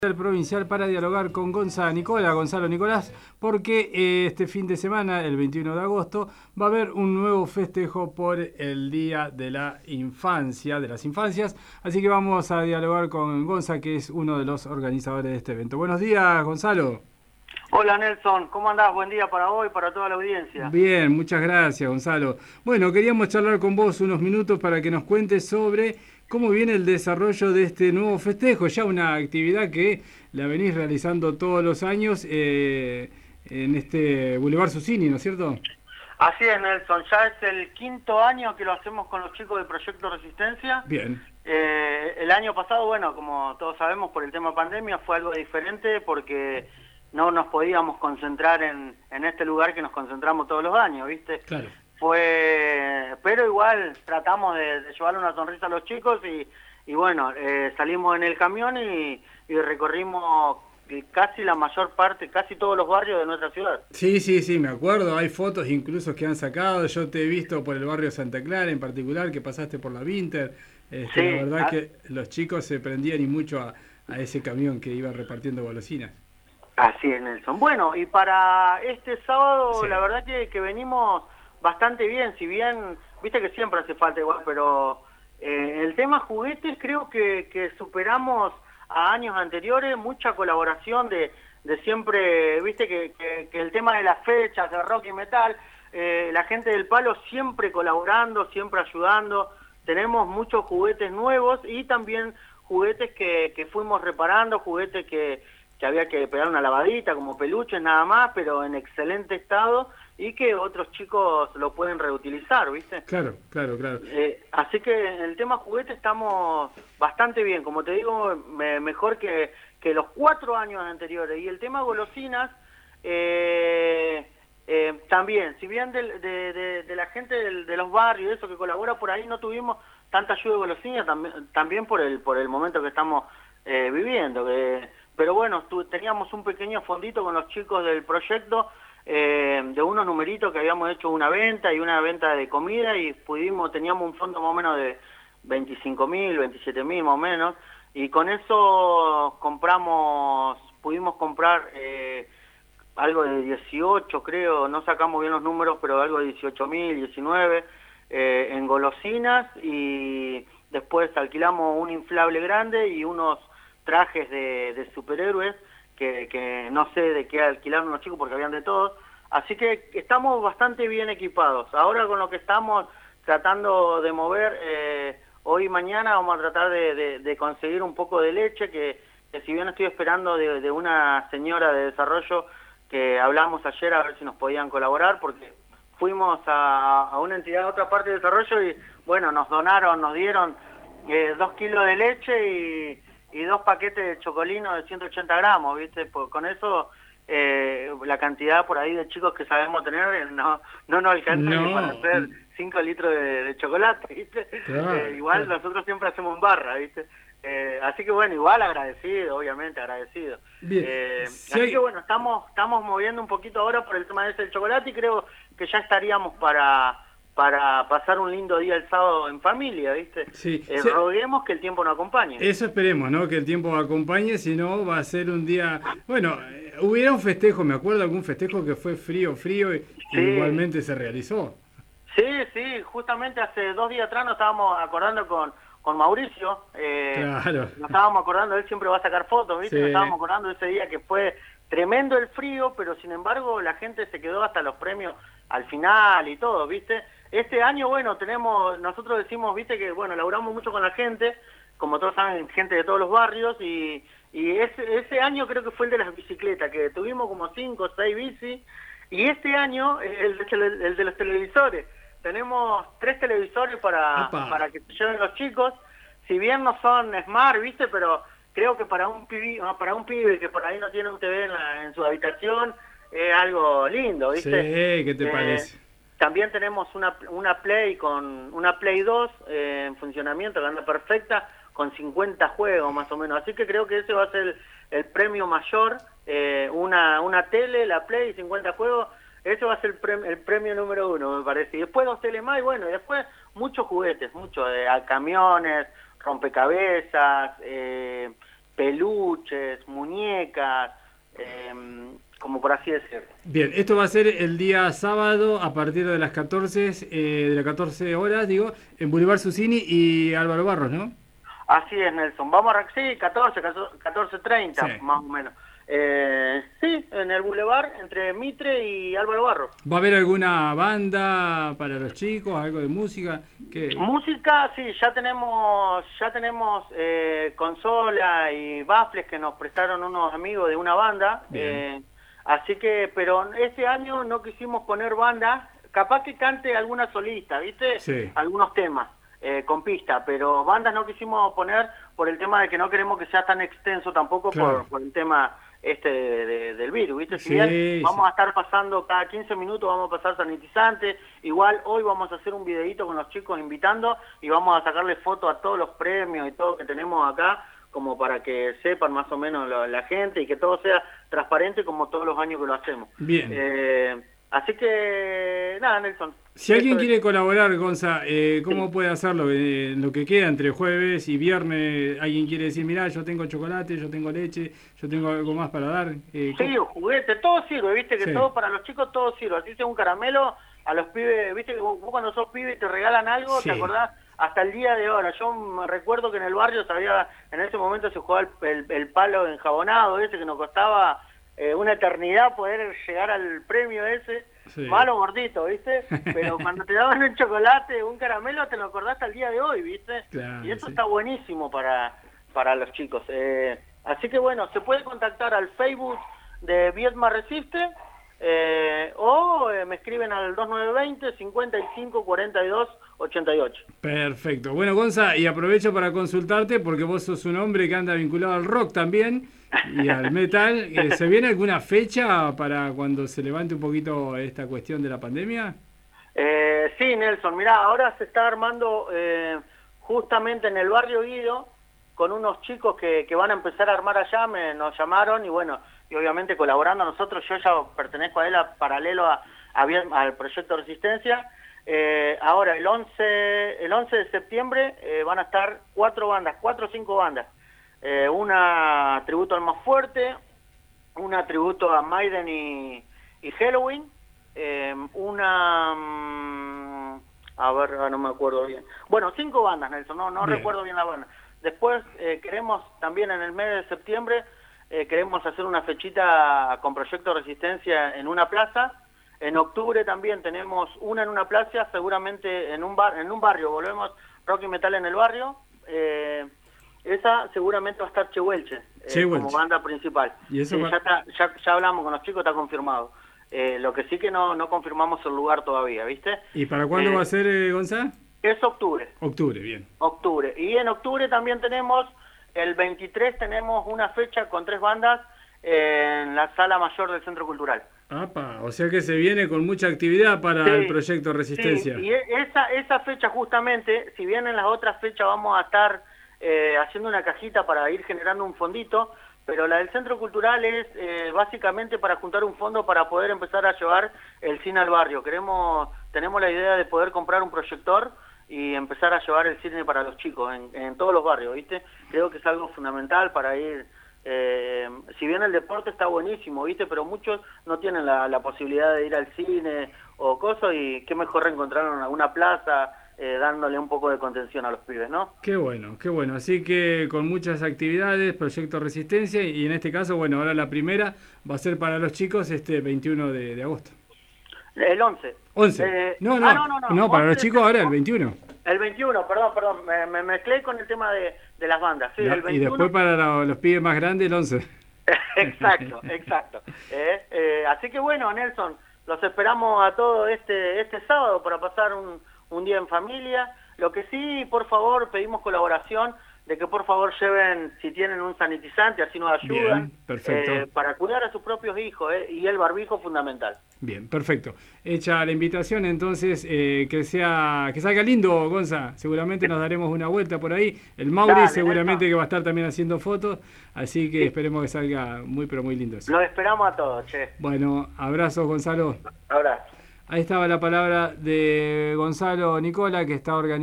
El provincial para dialogar con Gonzalo Nicolás, porque este fin de semana, el 21 de agosto, va a haber un nuevo festejo por el Día de la Infancia, de las Infancias, así que vamos a dialogar con Gonza, que es uno de los organizadores de este evento. Buenos días, Gonzalo. Hola Nelson, ¿cómo andás? Buen día para vos y para toda la audiencia. Bien, muchas gracias, Gonzalo. Bueno, queríamos charlar con vos unos minutos para que nos cuentes sobre cómo viene el desarrollo de este nuevo festejo, ya una actividad que la venís realizando todos los años en este Boulevard Susini, ¿no es cierto? Así es, Nelson, ya es el quinto año que lo hacemos con los chicos del Proyecto Resistencia. Bien. El año pasado, bueno, como todos sabemos, por el tema pandemia fue algo diferente porque no nos podíamos concentrar en este lugar que nos concentramos todos los años, ¿viste? Claro. Pero igual tratamos de llevarle una sonrisa a los chicos y bueno, salimos en el camión y recorrimos casi la mayor parte, casi todos los barrios de nuestra ciudad. Sí, me acuerdo, hay fotos incluso que han sacado, yo te he visto por el barrio Santa Clara en particular, que pasaste por la Vinter, Sí, la verdad que los chicos se prendían y mucho a ese camión que iba repartiendo golosinas. Así es, Nelson. Bueno, y para este sábado, Sí. la verdad que venimos bastante bien, si bien, viste que siempre hace falta igual, pero el tema juguetes creo que superamos a años anteriores, mucha colaboración de siempre, viste que el tema de las fechas, de rock y metal, la gente del palo siempre colaborando, siempre ayudando, tenemos muchos juguetes nuevos y también juguetes que fuimos reparando, juguetes que había que pegar una lavadita, como peluches nada más, pero en excelente estado, y que otros chicos lo pueden reutilizar, ¿viste? Claro. Así que en el tema juguete estamos bastante bien, como te digo, mejor que los 4 años anteriores. Y el tema golosinas, también, si bien de la gente de los barrios, eso que colabora por ahí, no tuvimos tanta ayuda de golosinas, también por el momento que estamos viviendo, pero bueno, teníamos un pequeño fondito con los chicos del proyecto, de unos numeritos que habíamos hecho una venta y una venta de comida y teníamos un fondo más o menos de 25.000, 27.000 más o menos, y con eso pudimos comprar algo de 18, creo, no sacamos bien los números, pero algo de 18.000, 19 en golosinas, y después alquilamos un inflable grande y unos trajes de superhéroes que no sé de qué alquilaron los chicos porque habían de todo, así que estamos bastante bien equipados. Ahora con lo que estamos tratando de mover, hoy y mañana vamos a tratar de conseguir un poco de leche, que si bien estoy esperando de una señora de desarrollo que hablamos ayer a ver si nos podían colaborar, porque fuimos a una entidad de otra parte de desarrollo y bueno, nos dieron 2 kilos de leche y 2 paquetes de chocolino de 180 gramos, ¿viste? Con eso la cantidad por ahí de chicos que sabemos tener no nos alcanza ni para hacer 5 litros de chocolate, ¿viste? Igual nosotros siempre hacemos en barra, ¿viste? Así que bueno, igual agradecido, obviamente agradecido. Bien. Así que bueno, estamos moviendo un poquito ahora por el tema de ese del chocolate y creo que ya estaríamos para pasar un lindo día el sábado en familia, ¿viste? Sí. Roguemos que el tiempo nos acompañe. Eso esperemos, ¿no? Que el tiempo acompañe, si no va a ser un día... Bueno, hubiera un festejo, me acuerdo algún festejo que fue frío y Sí. igualmente se realizó. Sí, justamente hace 2 días atrás nos estábamos acordando con Mauricio, Claro. nos estábamos acordando, él siempre va a sacar fotos, ¿viste? Sí. Nos estábamos acordando de ese día que fue tremendo el frío, pero sin embargo la gente se quedó hasta los premios al final y todo, ¿viste? Este año, bueno, nosotros decimos, ¿viste? Que, bueno, laburamos mucho con la gente, como todos saben, gente de todos los barrios, y ese año creo que fue el de las bicicletas, que tuvimos como 5 o 6 bicis, y este año el de los televisores. Tenemos 3 televisores para que se lleven los chicos, si bien no son smart, ¿viste? Pero creo que para un pibe que por ahí no tiene un TV en su habitación, es algo lindo, ¿viste? Sí, ¿qué te parece? También tenemos una Play una Play 2 en funcionamiento que anda perfecta, con 50 juegos más o menos, así que creo que ese va a ser el premio mayor, una tele, la Play y 50 juegos, ese va a ser el premio número 1, me parece, y después 2 teles más, y bueno, y después muchos juguetes, camiones, rompecabezas, peluches, muñecas, como por así decirlo. Bien, esto va a ser el día sábado a partir de las 14 horas, digo, en Boulevard Susini y Álvaro Barros, ¿no? Así es, Nelson. Vamos a sí, 14:30, sí, más o menos. Sí, en el Boulevard, entre Mitre y Álvaro Barros. ¿Va a haber alguna banda para los chicos, algo de música? ¿Qué? Música, sí, ya tenemos consola y baffles que nos prestaron unos amigos de una banda. Así que, pero este año no quisimos poner banda, capaz que cante alguna solista, ¿viste? Sí. Algunos temas con pista, pero bandas no quisimos poner por el tema de que no queremos que sea tan extenso tampoco, claro, por el tema del virus, ¿viste? Si bien vamos a estar pasando cada 15 minutos, vamos a pasar sanitizante, igual hoy vamos a hacer un videito con los chicos invitando y vamos a sacarle fotos a todos los premios y todo que tenemos acá, como para que sepan más o menos la gente y que todo sea transparente como todos los años que lo hacemos. Bien. Así que, nada, Nelson. Si alguien quiere colaborar, Gonza, ¿cómo puede hacerlo? Lo que queda entre jueves y viernes, alguien quiere decir, mirá, yo tengo chocolate, yo tengo leche, yo tengo algo más para dar. Sí, juguete, todo sirve, viste, que todo para los chicos todo sirve. Así sea un caramelo, a los pibes, viste, que vos cuando sos pibe te regalan algo, ¿te acordás? Hasta el día de ahora, yo me recuerdo que en el barrio en ese momento se jugaba el palo enjabonado ese que nos costaba una eternidad poder llegar al premio ese, malo gordito, ¿viste? Pero cuando te daban un chocolate, un caramelo, te lo acordás hasta el día de hoy, ¿viste? Claro, y eso está buenísimo para los chicos. Así que bueno, se puede contactar al Facebook de Viedma Resiste, o me escriben al 2920 55 42 88. Perfecto. Bueno, Gonza, y aprovecho para consultarte porque vos sos un hombre que anda vinculado al rock también y al metal. ¿Se viene alguna fecha para cuando se levante un poquito esta cuestión de la pandemia? Sí, Nelson, mirá, ahora se está armando justamente en el barrio Guido con unos chicos que van a empezar a armar allá, nos llamaron y bueno, y obviamente colaborando nosotros, yo ya pertenezco a él paralelo al proyecto Resistencia. Ahora el 11 de septiembre van a estar 4 o 5 bandas. Una tributo al Más Fuerte, una tributo a Maiden y Halloween, a ver, no me acuerdo bien. Bueno, 5 bandas, Nelson, no recuerdo bien la banda. Después queremos también en el mes de septiembre queremos hacer una fechita con Proyecto Resistencia en una plaza. En octubre también tenemos una en una plaza, seguramente en un barrio, volvemos Rock y Metal en el barrio. Esa seguramente va a estar Chehuelche como banda principal. ¿Y eso ya hablamos con los chicos, está confirmado. Lo que sí que no confirmamos el lugar todavía, ¿viste? ¿Y para cuándo va a ser, Gonzalo? Es octubre. Octubre, bien. Octubre. Y en octubre también tenemos, el 23 tenemos una fecha con 3 bandas en la Sala Mayor del Centro Cultural. ¡Apa! O sea que se viene con mucha actividad para el proyecto Resistencia. Sí, y esa fecha justamente, si bien en las otras fechas vamos a estar haciendo una cajita para ir generando un fondito, pero la del Centro Cultural es básicamente para juntar un fondo para poder empezar a llevar el cine al barrio. Tenemos la idea de poder comprar un proyector y empezar a llevar el cine para los chicos en todos los barrios, ¿viste? Creo que es algo fundamental para ir. Si bien el deporte está buenísimo, ¿viste? Pero muchos no tienen la posibilidad de ir al cine o cosas, y qué mejor reencontrar en alguna plaza, dándole un poco de contención a los pibes, ¿no? Qué bueno, qué bueno. Así que con muchas actividades, Proyecto Resistencia, y en este caso, bueno, ahora la primera va a ser para los chicos este 21 de agosto. El 11. 11. No, para 11, los chicos ahora el 21. El 21, perdón, me mezclé con el tema de las bandas. Sí, el 21. Y después para los pibes más grandes el 11. Exacto. Así que bueno, Nelson, los esperamos a todos este sábado para pasar un día en familia. Lo que sí, por favor, pedimos colaboración de que por favor lleven, si tienen un sanitizante, así nos ayudan. Bien, perfecto. Para cuidar a sus propios hijos, y el barbijo fundamental. Bien, perfecto. Hecha la invitación, entonces, que salga lindo, Gonza. Seguramente nos daremos una vuelta por ahí. El Mauri seguramente que va a estar también haciendo fotos, así que esperemos que salga muy, pero muy lindo eso. Lo esperamos a todos, che. Bueno, abrazos, Gonzalo. Abrazo. Ahí estaba la palabra de Gonzalo Nicola, que está organizando